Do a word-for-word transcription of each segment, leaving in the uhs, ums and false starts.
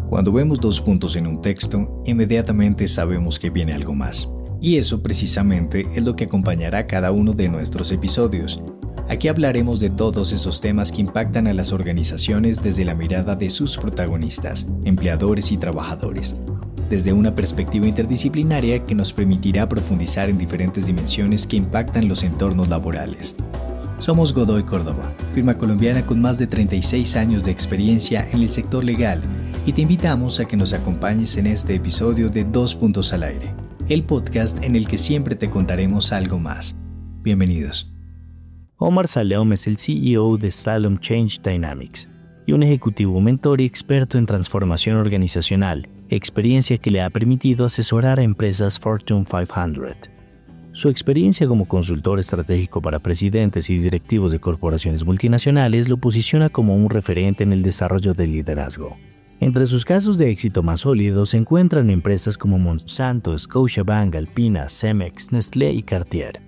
Cuando vemos dos puntos en un texto, inmediatamente sabemos que viene algo más. Y eso precisamente es lo que acompañará cada uno de nuestros episodios. Aquí hablaremos de todos esos temas que impactan a las organizaciones desde la mirada de sus protagonistas, empleadores y trabajadores, desde una perspectiva interdisciplinaria que nos permitirá profundizar en diferentes dimensiones que impactan los entornos laborales. Somos Godoy Córdoba, firma colombiana con más de treinta y seis años de experiencia en el sector legal, y te invitamos a que nos acompañes en este episodio de Dos Puntos al Aire, el podcast en el que siempre te contaremos algo más. Bienvenidos. Omar Salem es el C E O de Salem Change Dynamics y un ejecutivo mentor y experto en transformación organizacional, experiencia que le ha permitido asesorar a empresas Fortune quinientos. Su experiencia como consultor estratégico para presidentes y directivos de corporaciones multinacionales lo posiciona como un referente en el desarrollo del liderazgo. Entre sus casos de éxito más sólidos se encuentran empresas como Monsanto, Scotiabank, Alpina, Cemex, Nestlé y Cartier.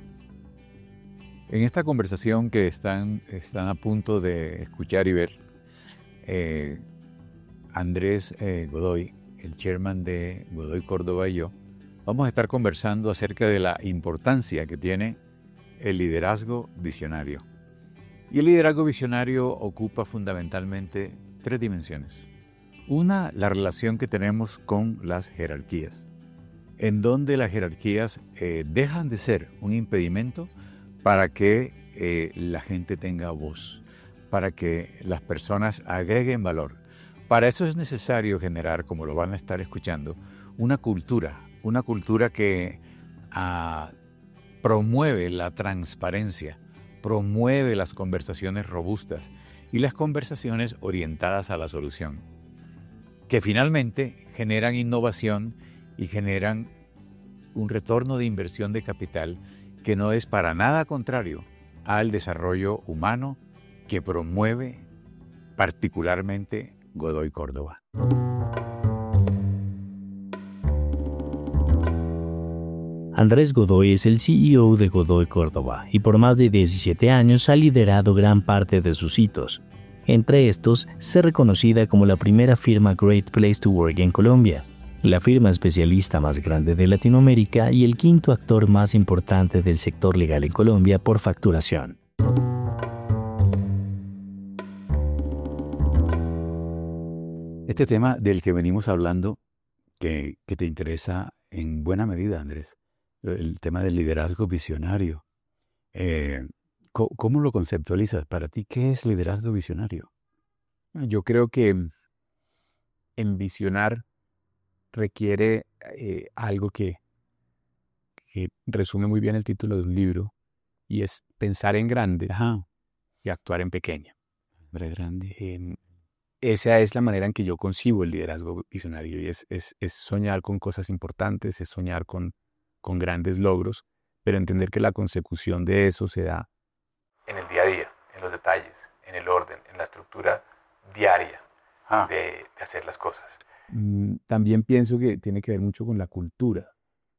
En esta conversación que están, están a punto de escuchar y ver, eh, Andrés eh, Godoy, el chairman de Godoy Córdoba y yo, vamos a estar conversando acerca de la importancia que tiene el liderazgo visionario. Y el liderazgo visionario ocupa fundamentalmente tres dimensiones. Una, la relación que tenemos con las jerarquías, en donde las jerarquías eh, dejan de ser un impedimento para que eh, la gente tenga voz, para que las personas agreguen valor. Para eso es necesario generar, como lo van a estar escuchando, una cultura, una cultura que ah, promueve la transparencia, promueve las conversaciones robustas y las conversaciones orientadas a la solución, que finalmente generan innovación y generan un retorno de inversión de capital que no es para nada contrario al desarrollo humano que promueve particularmente Godoy Córdoba. Andrés Godoy es el C E O de Godoy Córdoba y por más de diecisiete años ha liderado gran parte de sus hitos. Entre estos, ser reconocida como la primera firma Great Place to Work en Colombia, la firma especialista más grande de Latinoamérica y el quinto actor más importante del sector legal en Colombia por facturación. Este tema del que venimos hablando, que, que te interesa en buena medida, Andrés, el tema del liderazgo visionario. Eh, ¿Cómo lo conceptualizas? Para ti, ¿qué es liderazgo visionario? Yo creo que en visionar requiere eh, algo que, que resume muy bien el título de un libro, y es pensar en grande Ajá. y actuar en pequeño. Hombre grande. Eh, esa es la manera en que yo concibo el liderazgo visionario, y es, es, es soñar con cosas importantes, es soñar con, con grandes logros, pero entender que la consecución de eso se da en el día a día, en los detalles, en el orden, en la estructura diaria Ah. de, de hacer las cosas. Mm, también pienso que tiene que ver mucho con la cultura.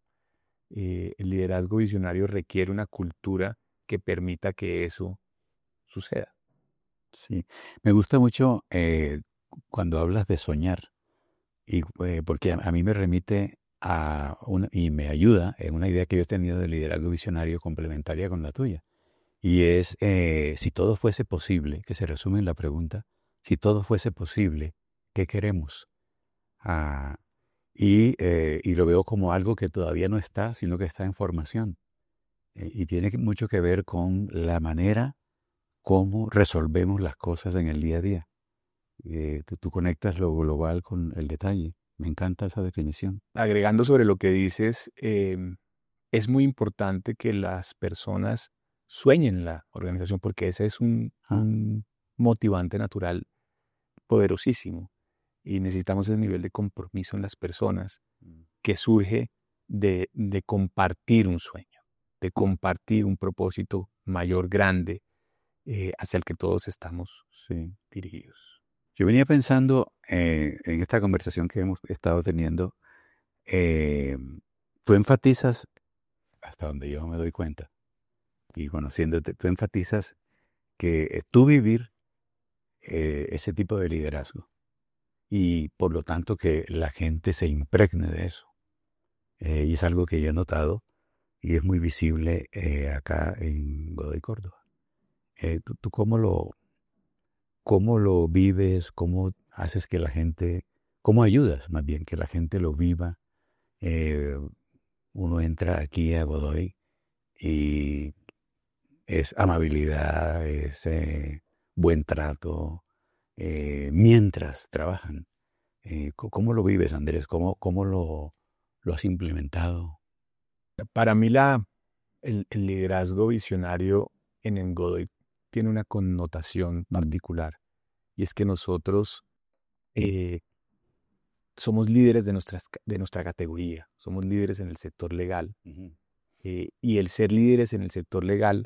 Eh, el liderazgo visionario requiere una cultura que permita que eso suceda. Sí, me gusta mucho eh, cuando hablas de soñar, y, eh, porque a, a mí me remite a una, y me ayuda en una idea que yo he tenido de liderazgo visionario complementaria con la tuya. Y es, eh, si todo fuese posible, que se resume en la pregunta, si todo fuese posible, ¿qué queremos? Ah, y, eh, y lo veo como algo que todavía no está, sino que está en formación. Eh, y tiene mucho que ver con la manera cómo resolvemos las cosas en el día a día. Eh, tú, tú conectas lo global con el detalle. Me encanta esa definición. Agregando sobre lo que dices, eh, es muy importante que las personas sueñen en la organización, porque ese es un, Ah. un motivante natural poderosísimo, y necesitamos ese nivel de compromiso en las personas que surge de, de compartir un sueño, de compartir un propósito mayor, grande, eh, hacia el que todos estamos Sí. dirigidos. Yo venía pensando eh, en esta conversación que hemos estado teniendo. Eh, tú enfatizas, hasta donde yo me doy cuenta, y conociéndote, tú enfatizas que eh, tú vivir eh, ese tipo de liderazgo y por lo tanto que la gente se impregne de eso. Eh, y es algo que yo he notado y es muy visible eh, acá en Godoy Córdoba. Eh, ¿tú, tú cómo lo, cómo lo vives? ¿Cómo haces que la gente, cómo ayudas más bien que la gente lo viva? Eh, uno entra aquí a Godoy y es amabilidad, es eh, buen trato, eh, mientras trabajan. Eh, co- ¿Cómo lo vives, Andrés? ¿Cómo, cómo lo, lo has implementado? Para mí la, el, el liderazgo visionario en el Godoy tiene una connotación particular y es que nosotros eh, somos líderes de, nuestras, de nuestra categoría, somos líderes en el sector legal Ujú. eh, y el ser líderes en el sector legal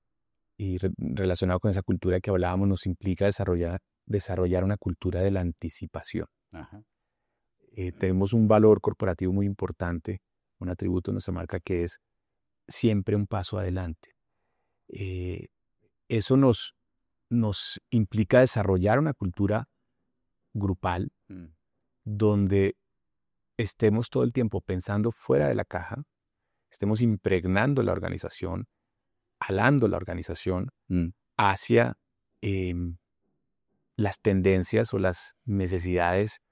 y re- relacionado con esa cultura que hablábamos nos implica desarrollar, desarrollar una cultura de la anticipación. Ajá. Eh, tenemos un valor corporativo muy importante, un atributo de nuestra marca que es siempre un paso adelante. Eh, eso nos, nos implica desarrollar una cultura grupal Mm. donde estemos todo el tiempo pensando fuera de la caja, estemos impregnando la organización, alando la organización Mm. hacia em, las tendencias o las necesidades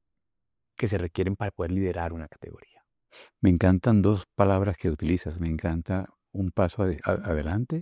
que se requieren para poder liderar una categoría. Me encantan dos palabras que utilizas. Me encanta un paso ade- a- adelante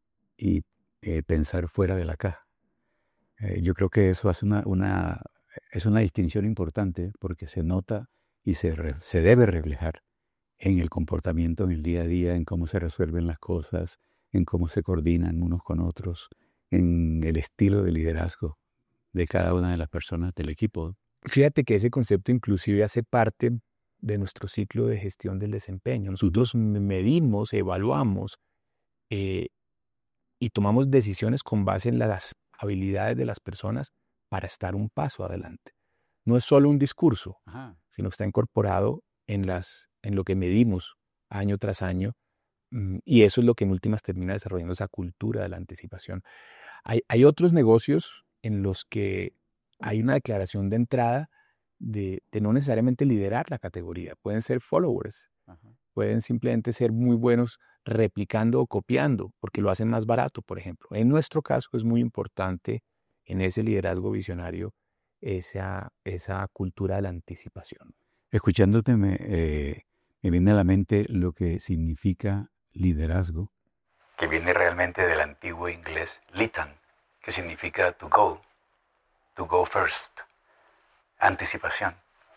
y eh, pensar fuera de la caja. Eh, yo creo que eso hace una, una, es una distinción importante porque se nota y se, re- se debe reflejar en el comportamiento, en el día a día, en cómo se resuelven las cosas, en cómo se coordinan unos con otros, en el estilo de liderazgo de cada una de las personas del equipo. Fíjate que ese concepto inclusive hace parte de nuestro ciclo de gestión del desempeño. Nosotros m- medimos, evaluamos eh, y tomamos decisiones con base en las habilidades de las personas para estar un paso adelante. No es solo un discurso, Ajá. sino que está incorporado en, las, en lo que medimos año tras año mm, y eso es lo que en últimas termina desarrollando esa cultura de la anticipación. Hay, hay otros negocios en los que hay una declaración de entrada de, de no necesariamente liderar la categoría, pueden ser followers, Ajá. pueden simplemente ser muy buenos replicando o copiando, porque lo hacen más barato, por ejemplo. En nuestro caso es muy importante en ese liderazgo visionario esa, esa cultura de la anticipación. Escuchándote me, eh, me viene a la mente lo que significa liderazgo, que viene realmente del antiguo inglés litan, que significa to go, to go first, anticipación.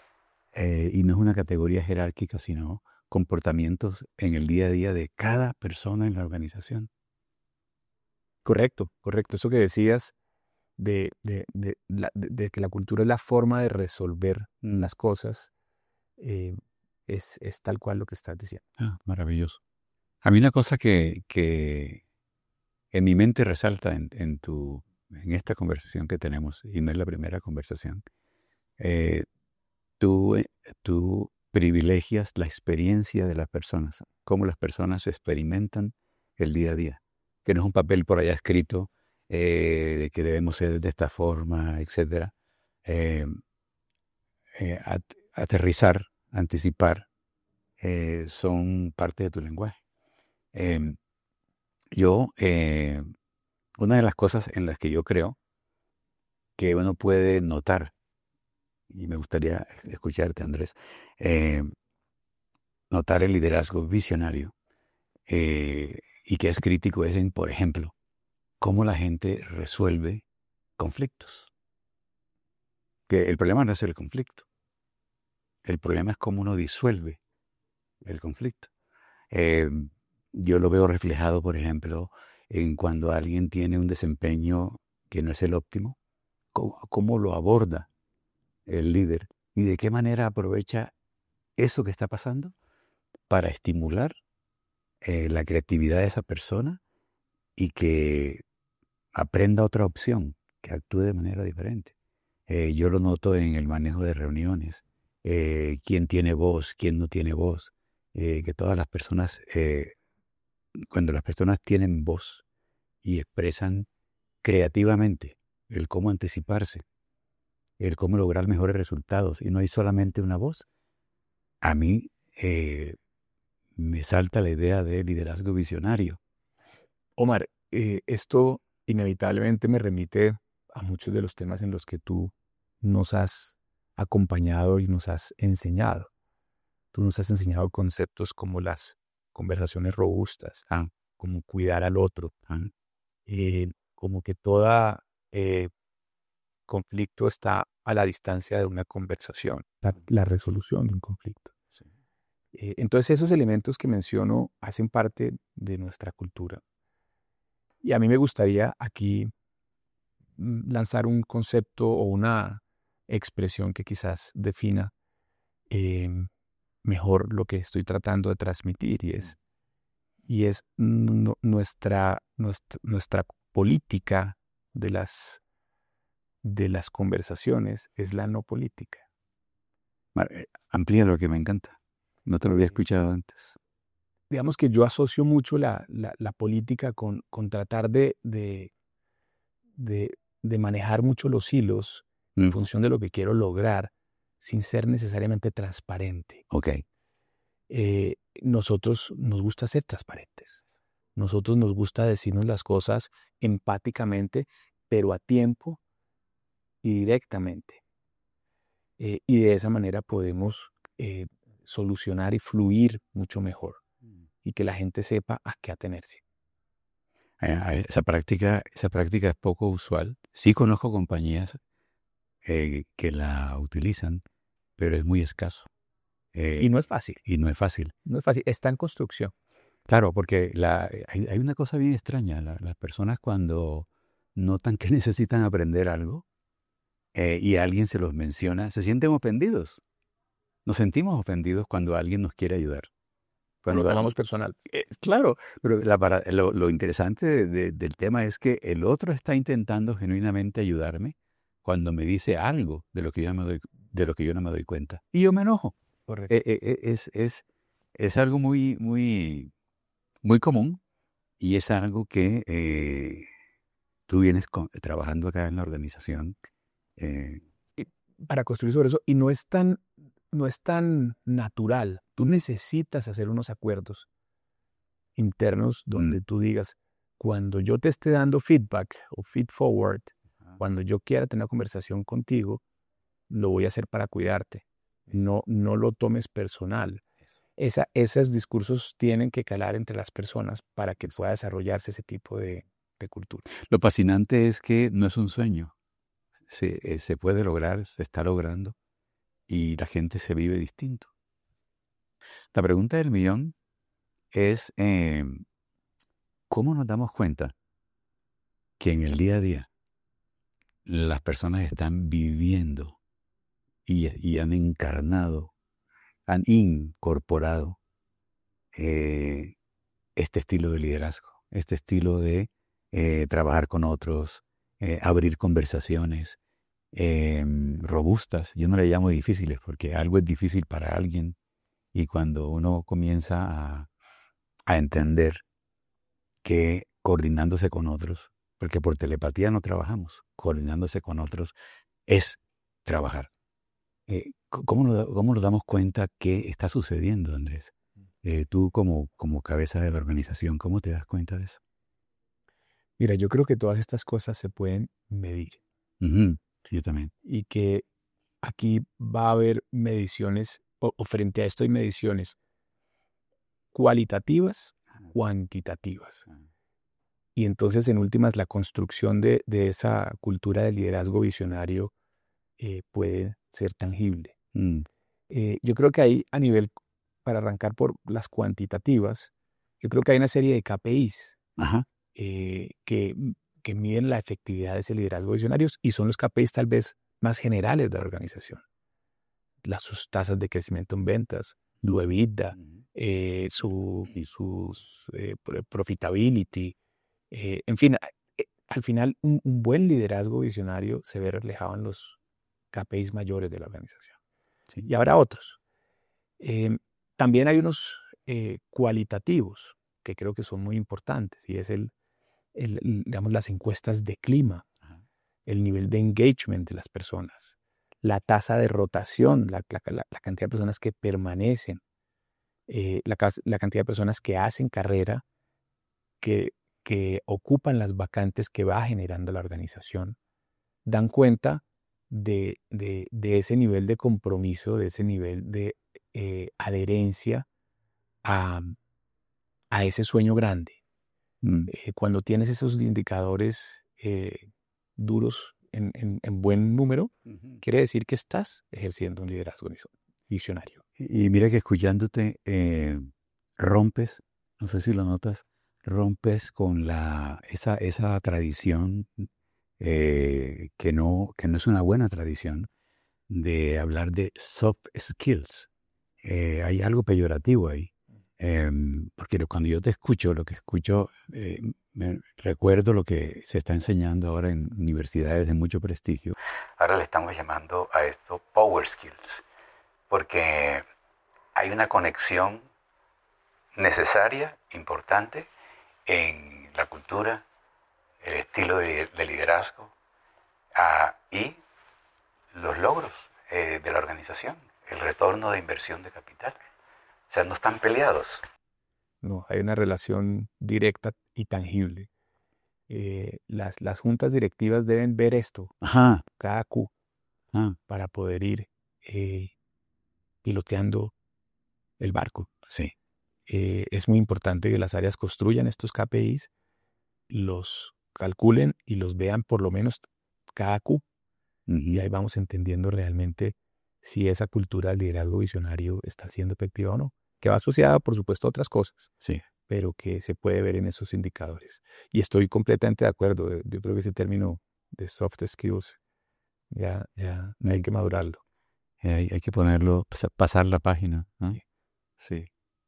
Eh, y no es una categoría jerárquica, sino comportamientos en el día a día de cada persona en la organización. Correcto, correcto. Eso que decías de, de, de, la- de- de que la cultura es la forma de resolver Mm. las cosas, eh, es, es tal cual lo que estás diciendo. Ah, maravilloso. A mí una cosa que, que en mi mente resalta en, en, tu, en esta conversación que tenemos, y no es la primera conversación, eh, tú, eh, tú privilegias la experiencia de las personas, cómo las personas experimentan el día a día, que no es un papel por allá escrito eh, de que debemos ser de esta forma, etcétera. Eh, eh, at- aterrizar, anticipar, eh, son parte de tu lenguaje. Em, yo, eh, una de las cosas en las que yo creo que uno puede notar, y me gustaría escucharte, Andrés, eh, notar el liderazgo visionario eh, y que es crítico es en, por ejemplo, cómo la gente resuelve conflictos. Que el problema no es el conflicto, el problema es cómo uno disuelve el conflicto. Eh, yo lo veo reflejado, por ejemplo, en cuando alguien tiene un desempeño que no es el óptimo, cómo, cómo lo aborda el líder y de qué manera aprovecha eso que está pasando para estimular eh, la creatividad de esa persona y que aprenda otra opción, que actúe de manera diferente. Eh, yo lo noto en el manejo de reuniones, eh, quién tiene voz, quién no tiene voz, eh, que todas las personas, eh, cuando las personas tienen voz y expresan creativamente el cómo anticiparse, el cómo lograr mejores resultados y no hay solamente una voz. A mí eh, me salta la idea de liderazgo visionario. Omar, eh, esto inevitablemente me remite a muchos de los temas en los que tú nos has acompañado y nos has enseñado. Tú nos has enseñado conceptos como las conversaciones robustas, Ah, como cuidar al otro, ah, eh, como que todo eh, conflicto está a la distancia de una conversación, la, la resolución de un conflicto. sí. Eh, entonces esos elementos que menciono hacen parte de nuestra cultura. Y a mí me gustaría aquí mm, lanzar un concepto o una expresión que quizás defina eh, mejor lo que estoy tratando de transmitir y es, y es nu- nuestra, nuestra, nuestra política de las, de las conversaciones es la no política. Mar- eh, Amplía lo que me encanta. No te lo había escuchado antes. Digamos que yo asocio mucho la, la, la política con, con tratar de, de, de, de manejar mucho los hilos en Mm, función de lo que quiero lograr sin ser necesariamente transparente. ok. Eh, nosotros nos gusta ser transparentes. Nosotros nos gusta decirnos las cosas empáticamente, pero a tiempo y directamente. Eh, y de esa manera podemos eh, solucionar y fluir mucho mejor y que la gente sepa a qué atenerse. Eh, eh, Esa práctica, esa práctica es poco usual. Sí conozco compañías eh, que la utilizan, pero es muy escaso. Eh, Y no es fácil, y no es fácil. no es fácil, está en construcción. Claro, porque la, hay, hay una cosa bien extraña. La- las personas cuando notan que necesitan aprender algo eh, y alguien se los menciona, se sienten ofendidos. Nos sentimos ofendidos cuando alguien nos quiere ayudar. Lo Cuando, tomamos personal. eh, claro, pero la para- lo, lo interesante de- de- del tema es que el otro está intentando genuinamente ayudarme cuando me dice algo de lo que yo, me doy, de lo que yo no me doy cuenta. Y yo me enojo. Correcto. Eh, eh, eh, es, es, es algo muy, muy, muy común y es algo que eh, tú vienes con- trabajando acá en la organización. eh, Para construir sobre eso. Y no es tan, no es tan natural. Tú necesitas hacer unos acuerdos internos donde mm, tú digas, cuando yo te esté dando feedback o feed forward, cuando yo quiera tener una conversación contigo, lo voy a hacer para cuidarte. No, no lo tomes personal. Esa, esos discursos tienen que calar entre las personas para que pueda desarrollarse ese tipo de, de cultura. Lo fascinante es que no es un sueño. Se, eh, se puede lograr, se está logrando y la gente se vive distinto. La pregunta del millón es, eh, ¿cómo nos damos cuenta que en el día a día las personas están viviendo y, y han encarnado, han incorporado eh, este estilo de liderazgo, este estilo de eh, trabajar con otros, eh, abrir conversaciones eh, robustas? Yo no le llamo difíciles porque algo es difícil para alguien y cuando uno comienza a, a entender que coordinándose con otros, porque por telepatía no trabajamos, coordinándose con otros es trabajar. Eh, c- ¿cómo, nos, da- cómo nos damos cuenta qué está sucediendo, Andrés? Eh, tú como, como cabeza de la organización, ¿cómo te das cuenta de eso? Mira, yo creo que todas estas cosas se pueden medir Ujú, sí, yo también. y que aquí va a haber mediciones, o, o frente a esto hay mediciones cualitativas, cuantitativas. Y entonces, en últimas, la construcción de, de esa cultura de liderazgo visionario eh, puede ser tangible. Mm, Eh, yo creo que hay a nivel, para arrancar por las cuantitativas, yo creo que hay una serie de K P Is Ajá. eh, que, que miden la efectividad de ese liderazgo visionario y son los K P Is tal vez más generales de la organización. Las sus tasas de crecimiento en ventas, su EBITDA, Ujú. eh, su sus, eh, pro- profitability, eh, en fin, a- eh, al final un, un buen liderazgo visionario se ve reflejado en los K P Is mayores de la organización. Sí. Y habrá otros. Eh, también hay unos eh, cualitativos que creo que son muy importantes y es el, el- el, digamos, las encuestas de clima, Ajá. el nivel de engagement de las personas, la tasa de rotación, la, la, la, la cantidad de personas que permanecen, eh, la, la cantidad de personas que hacen carrera, que, que ocupan las vacantes que va generando la organización, dan cuenta de, de, de ese nivel de compromiso, de ese nivel de eh, adherencia a, a ese sueño grande. Mm. Eh, cuando tienes esos indicadores eh, duros en, en, en buen número, uh-huh. quiere decir que estás ejerciendo un liderazgo visionario. Y, y mira que escuchándote eh, rompes, no sé si lo notas, rompes con la esa, esa tradición eh, que, no, que no es una buena tradición de hablar de soft skills. Eh, hay algo peyorativo ahí. Eh, porque cuando yo te escucho, lo que escucho, eh, me recuerdo lo que se está enseñando ahora en universidades de mucho prestigio. Ahora le estamos llamando a esto power skills, porque hay una conexión necesaria, importante, en la cultura, el estilo de, de liderazgo uh, y los logros eh, de la organización, el retorno de inversión de capital. O sea, no están peleados. No, hay una relación directa y tangible. Eh, las, las juntas directivas deben ver esto, Ajá. cada Q, ah. para poder ir eh, piloteando el barco. Sí. Eh, es muy importante que las áreas construyan estos K P Is, los calculen y los vean por lo menos cada Q. Uh-huh. Y ahí vamos entendiendo realmente si esa cultura del liderazgo visionario está siendo efectiva o no, que va asociada, por supuesto, a otras cosas, sí. pero que se puede ver en esos indicadores. Y estoy completamente de acuerdo. Yo creo que ese término de soft skills ya, ya mm. hay que madurarlo. Hay, hay que ponerlo, pasar la página, ¿no? Sí. sí.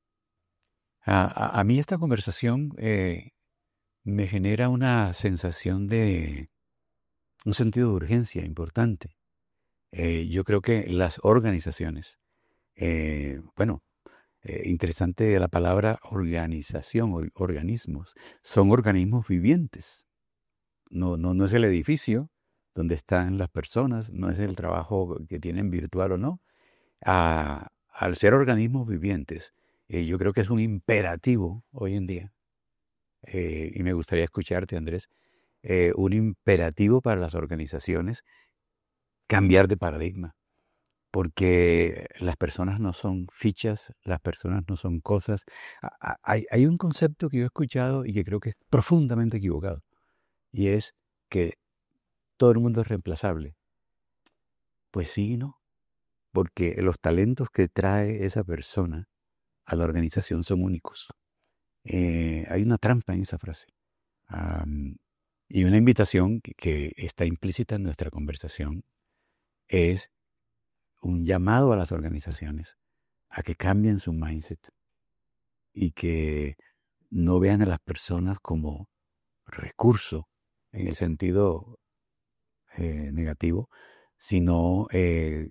A, a, a mí esta conversación eh, me genera una sensación de un sentido de urgencia importante. Eh, yo creo que las organizaciones, eh, bueno, eh, interesante la palabra organización, or, organismos, son organismos vivientes. No, no, no es el edificio donde están las personas, no es el trabajo que tienen virtual o no. A, al ser organismos vivientes, eh, yo creo que es un imperativo hoy en día, eh, y me gustaría escucharte, Andrés, eh, un imperativo para las organizaciones cambiar de paradigma, porque las personas no son fichas, las personas no son cosas. Hay, hay un concepto que yo he escuchado y que creo que es profundamente equivocado, y es que todo el mundo es reemplazable. Pues sí y no, porque los talentos que trae esa persona a la organización son únicos. Eh, hay una trampa en esa frase. Um, y una invitación que, que está implícita en nuestra conversación es un llamado a las organizaciones a que cambien su mindset y que no vean a las personas como recurso en el sentido eh, negativo, sino eh,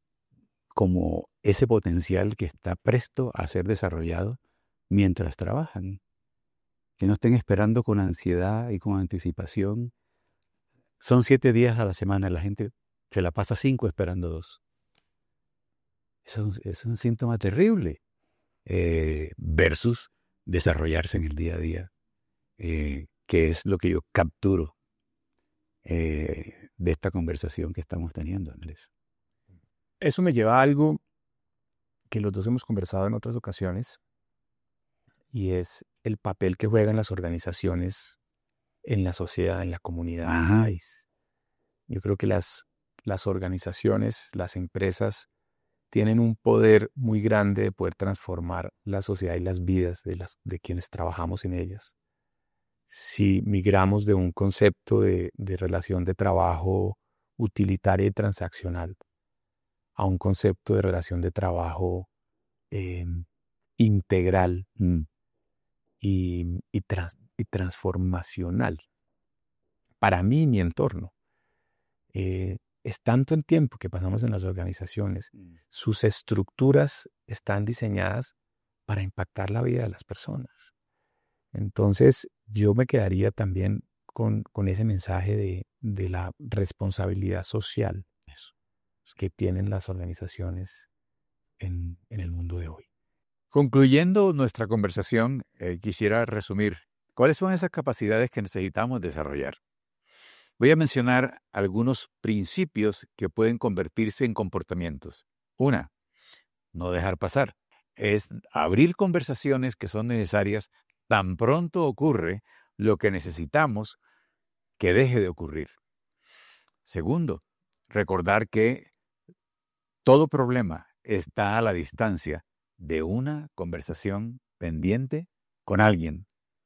como ese potencial que está presto a ser desarrollado mientras trabajan. Que no estén esperando con ansiedad y con anticipación. Son siete días a la semana, la gente se la pasa cinco esperando dos. Eso es un síntoma terrible, eh, versus desarrollarse en el día a día, eh, que es lo que yo capturo eh, de esta conversación que estamos teniendo, Andrés. Eso me lleva a algo que los dos hemos conversado en otras ocasiones, y es el papel que juegan las organizaciones en la sociedad, en la comunidad, en el país. Yo creo que las, las organizaciones, las empresas, tienen un poder muy grande de poder transformar la sociedad y las vidas de, las, de quienes trabajamos en ellas. Si migramos de un concepto de, de relación de trabajo utilitaria y transaccional a un concepto de relación de trabajo eh, integral mm. y, y, trans, y transformacional, para mí y mi entorno, eh, es tanto el tiempo que pasamos en las organizaciones, mm. sus estructuras están diseñadas para impactar la vida de las personas. Entonces, yo me quedaría también con, con ese mensaje de, de la responsabilidad social. Eso. que tienen las organizaciones en, en el mundo de hoy. Concluyendo nuestra conversación, eh, quisiera resumir cuáles son esas capacidades que necesitamos desarrollar. Voy a mencionar algunos principios que pueden convertirse en comportamientos. Una, no dejar pasar. Es abrir conversaciones que son necesarias tan pronto ocurre lo que necesitamos que deje de ocurrir. Segundo, recordar que todo problema está a la distancia de una conversación pendiente con alguien.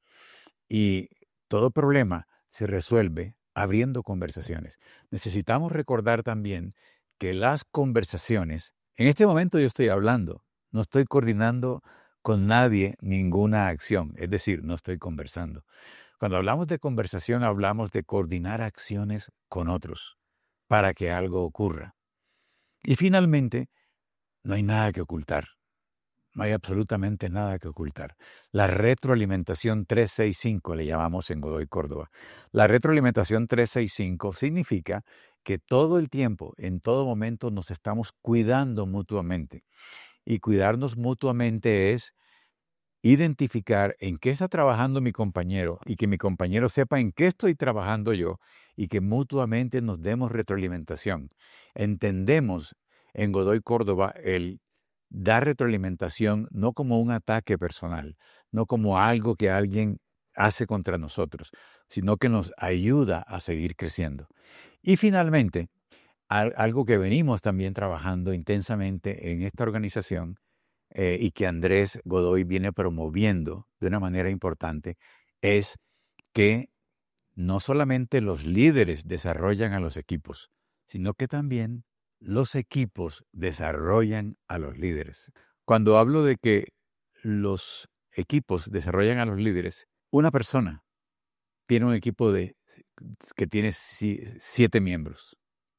Y todo problema se resuelve abriendo conversaciones. Necesitamos recordar también que las conversaciones, en este momento yo estoy hablando, no estoy coordinando con nadie ninguna acción, es decir, no estoy conversando. Cuando hablamos de conversación, hablamos de coordinar acciones con otros para que algo ocurra. Y finalmente, no hay nada que ocultar. No hay absolutamente nada que ocultar. La retroalimentación trescientos sesenta y cinco le llamamos en Godoy Córdoba. La retroalimentación trescientos sesenta y cinco significa que todo el tiempo, en todo momento, nos estamos cuidando mutuamente. Y cuidarnos mutuamente es identificar en qué está trabajando mi compañero y que mi compañero sepa en qué estoy trabajando yo y que mutuamente nos demos retroalimentación. Entendemos en Godoy Córdoba el dar retroalimentación no como un ataque personal, no como algo que alguien hace contra nosotros, sino que nos ayuda a seguir creciendo. Y finalmente, algo que venimos también trabajando intensamente en esta organización eh, y que Andrés Godoy viene promoviendo de una manera importante, es que no solamente los líderes desarrollan a los equipos, sino que también los equipos desarrollan a los líderes. Cuando hablo de que los equipos desarrollan a los líderes, una persona tiene un equipo de, que tiene siete miembros.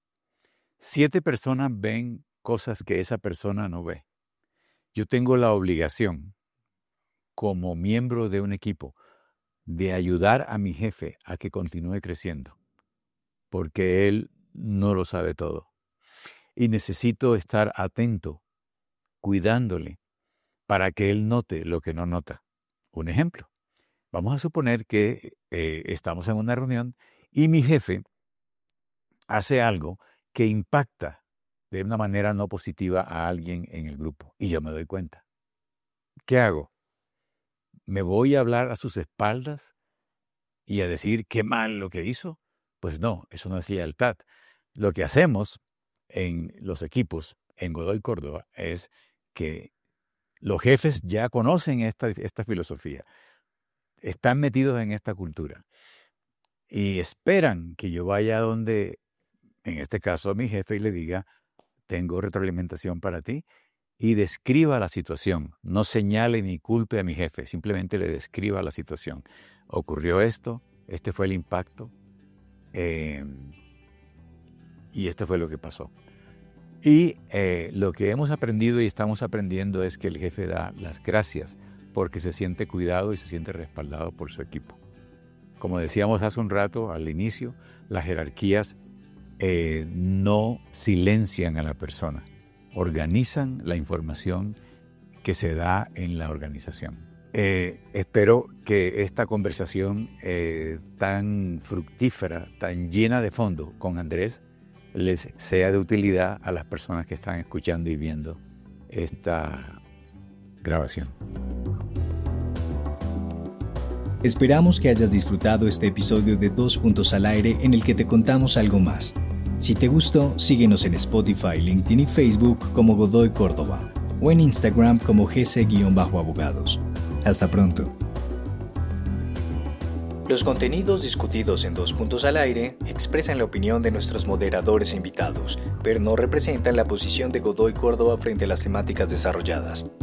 Siete personas ven cosas que esa persona no ve. Yo tengo la obligación, como miembro de un equipo, de ayudar a mi jefe a que continúe creciendo, porque él no lo sabe todo. Y necesito estar atento, cuidándole, para que él note lo que no nota. Un ejemplo. Vamos a suponer que eh, estamos en una reunión y mi jefe hace algo que impacta de una manera no positiva a alguien en el grupo. Y yo me doy cuenta. ¿Qué hago? ¿Me voy a hablar a sus espaldas y a decir qué mal lo que hizo? Pues no, eso no es lealtad. Lo que hacemos en los equipos en Godoy Córdoba es que los jefes ya conocen esta, esta filosofía, están metidos en esta cultura y esperan que yo vaya a donde, en este caso a mi jefe, y le diga, tengo retroalimentación para ti, y describa la situación. No señale ni culpe a mi jefe, simplemente le describa la situación. Ocurrió esto, este fue el impacto, eh, y esto fue lo que pasó. Y eh, lo que hemos aprendido y estamos aprendiendo es que el jefe da las gracias porque se siente cuidado y se siente respaldado por su equipo. Como decíamos hace un rato al inicio, las jerarquías eh, no silencian a la persona, organizan la información que se da en la organización. Eh, espero que esta conversación eh, tan fructífera, tan llena de fondo con Andrés, les sea de utilidad a las personas que están escuchando y viendo esta grabación. Esperamos que hayas disfrutado este episodio de Dos Puntos al Aire en el que te contamos algo más. Si te gustó, síguenos en Spotify, LinkedIn y Facebook como Godoy Córdoba o en Instagram como G C Abogados. Hasta pronto. Los contenidos discutidos en Dos Puntos al Aire expresan la opinión de nuestros moderadores e invitados, pero no representan la posición de Godoy Córdoba frente a las temáticas desarrolladas.